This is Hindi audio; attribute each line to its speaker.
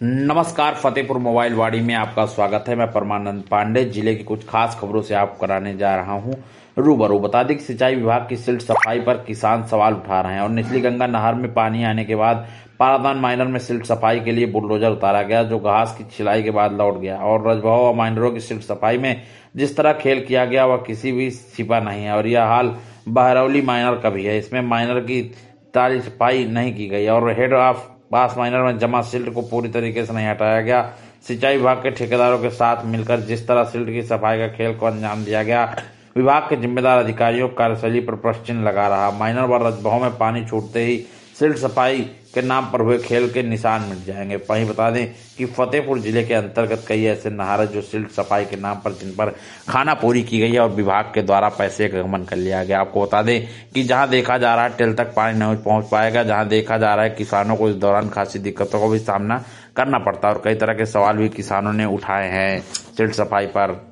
Speaker 1: नमस्कार, फतेहपुर मोबाइल वाड़ी में आपका स्वागत है। मैं परमानंद पांडे जिले की कुछ खास खबरों से आपको कराने जा रहा हूं रूबरू। बता दें कि सिंचाई विभाग की सिल्ट सफाई पर किसान सवाल उठा रहे हैं और निचली गंगा नहर में पानी आने के बाद पारादान माइनर में सिल्ट सफाई के लिए बुलडोजर उतारा गया, जो घास की छिलाई के बाद लौट गया। और रजबहाव व माइनरों की सिल्ट सफाई में जिस तरह खेल किया गया वह किसी भी छिपा नहीं है और यह हाल बहरौली माइनर का भी है। इसमें माइनर की ताली सफाई नहीं की गई और हेड ऑफ बास माइनर में जमा सिल्ट को पूरी तरीके से नहीं हटाया गया। सिंचाई विभाग के ठेकेदारों के साथ मिलकर जिस तरह सिल्ट की सफाई का खेल को अंजाम दिया गया, विभाग के जिम्मेदार अधिकारियों की कार्यशैली पर प्रश्न चिन्ह लगा रहा। माइनर व रजबहाव में पानी छूटते ही सिल्ट सफाई के नाम पर हुए खेल के निशान मिट जाएंगे। वहीं बता दें कि फतेहपुर जिले के अंतर्गत कई ऐसे नहर है जो सिल्ट सफाई के नाम पर जिन पर खाना पूरी की गई है और विभाग के द्वारा पैसे का गमन कर लिया गया। आपको बता दें कि जहां देखा जा रहा है टेल तक पानी नहीं पहुंच पाएगा, जहां देखा जा रहा है किसानों को इस दौरान खासी दिक्कतों का भी सामना करना पड़ता है और कई तरह के सवाल भी किसानों ने उठाए हैं सिल्ट सफाई पर।